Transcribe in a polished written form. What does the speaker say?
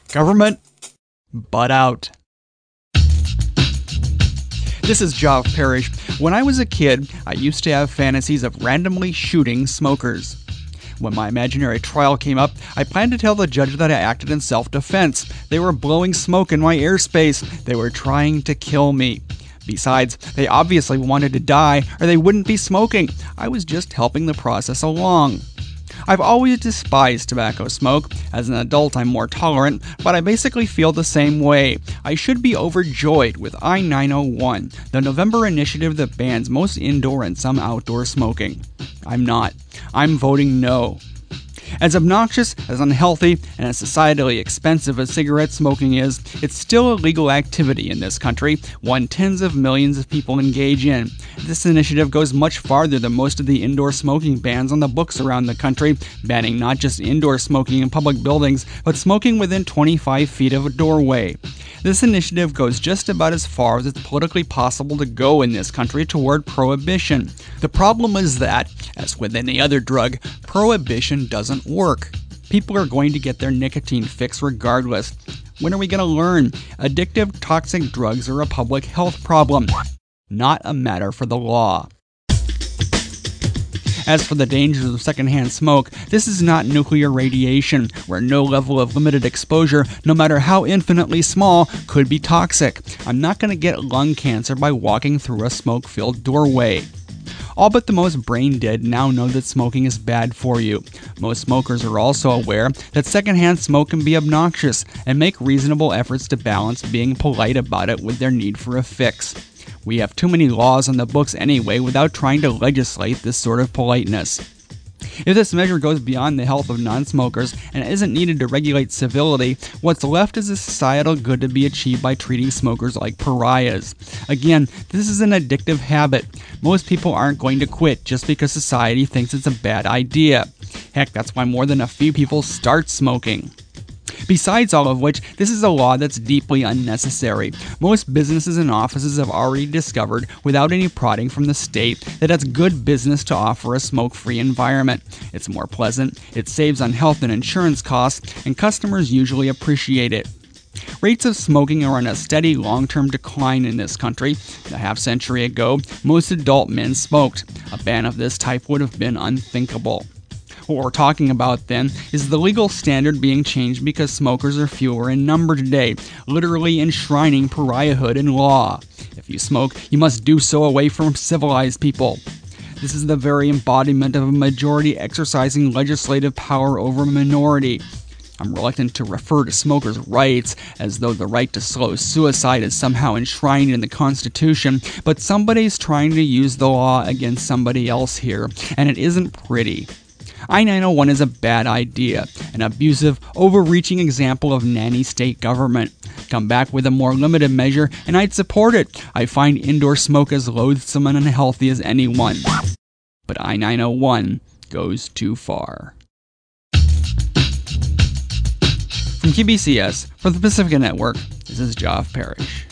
Government, butt out. This is Geoff Parrish. When I was a kid, I used to have fantasies of randomly shooting smokers. When my imaginary trial came up, I planned to tell the judge that I acted in self-defense. They were blowing smoke in my airspace. They were trying to kill me. Besides, they obviously wanted to die or they wouldn't be smoking. I was just helping the process along. I've always despised tobacco smoke. As an adult, I'm more tolerant, but I basically feel the same way. I should be overjoyed with I-901, the November initiative that bans most indoor and some outdoor smoking. I'm not. I'm voting no. As obnoxious, as unhealthy, and as societally expensive as cigarette smoking is, it's still a legal activity in this country, one tens of millions of people engage in. This initiative goes much farther than most of the indoor smoking bans on the books around the country, banning not just indoor smoking in public buildings, but smoking within 25 feet of a doorway. This initiative goes just about as far as it's politically possible to go in this country toward prohibition. The problem is that, as with any other drug, prohibition doesn't work. People are going to get their nicotine fix regardless. When are we going to learn? Addictive, toxic drugs are a public health problem, not a matter for the law. As for the dangers of secondhand smoke, this is not nuclear radiation, where no level of limited exposure, no matter how infinitely small, could be toxic. I'm not going to get lung cancer by walking through a smoke-filled doorway. All but the most brain-dead now know that smoking is bad for you. Most smokers are also aware that secondhand smoke can be obnoxious and make reasonable efforts to balance being polite about it with their need for a fix. We have too many laws on the books anyway without trying to legislate this sort of politeness. If this measure goes beyond the health of non-smokers and isn't needed to regulate civility, what's left is a societal good to be achieved by treating smokers like pariahs. Again, this is an addictive habit. Most people aren't going to quit just because society thinks it's a bad idea. Heck, that's why more than a few people start smoking. Besides all of which, this is a law that's deeply unnecessary. Most businesses and offices have already discovered, without any prodding from the state, that it's good business to offer a smoke-free environment. It's more pleasant, it saves on health and insurance costs, and customers usually appreciate it. Rates of smoking are on a steady long-term decline in this country. A half-century ago, most adult men smoked. A ban of this type would have been unthinkable. What we're talking about, then, is the legal standard being changed because smokers are fewer in number today, literally enshrining pariahhood in law. If you smoke, you must do so away from civilized people. This is the very embodiment of a majority exercising legislative power over a minority. I'm reluctant to refer to smokers' rights as though the right to slow suicide is somehow enshrined in the Constitution, but somebody's trying to use the law against somebody else here, and it isn't pretty. I-901 is a bad idea, an abusive, overreaching example of nanny state government. Come back with a more limited measure, and I'd support it. I find indoor smoke as loathsome and unhealthy as anyone. But I-901 goes too far. From QBCS, for the Pacifica Network, this is Geoff Parrish.